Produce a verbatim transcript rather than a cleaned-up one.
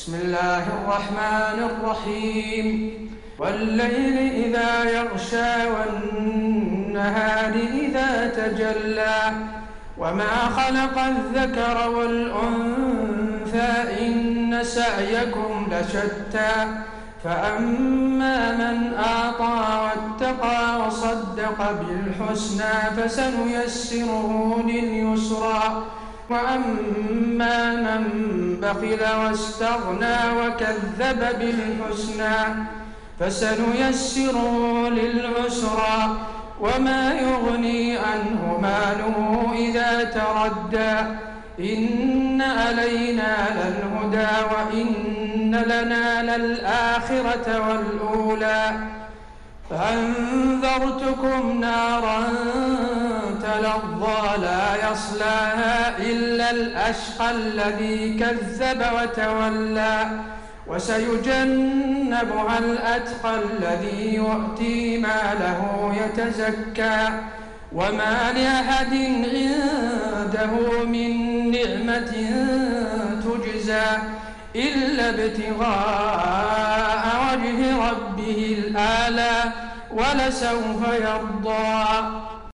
بسم الله الرحمن الرحيم والليل إذا يغشى والنهار إذا تجلى وما خلق الذكر والأنثى إن سعيكم لشتى فأما من أعطى واتقى وصدق بالحسنى فسنيسره لليسرى وأما من بخل واستغنى وكذب بالحسنى فسنيسره للعسرى وما يغني عنه ماله إذا تردى إن علينا للهدى وإن لنا للآخرة والأولى فأنذرتكم نارا تلظى لا يصلاها إلا الأشقى الذي كذب وتولى وسيجنبها الأتقى الذي يؤتي ماله يتزكى وما لأحد عنده من نعمة تجزى إلا ابتغاء وجه ربه الأعلى ولسوف يرضى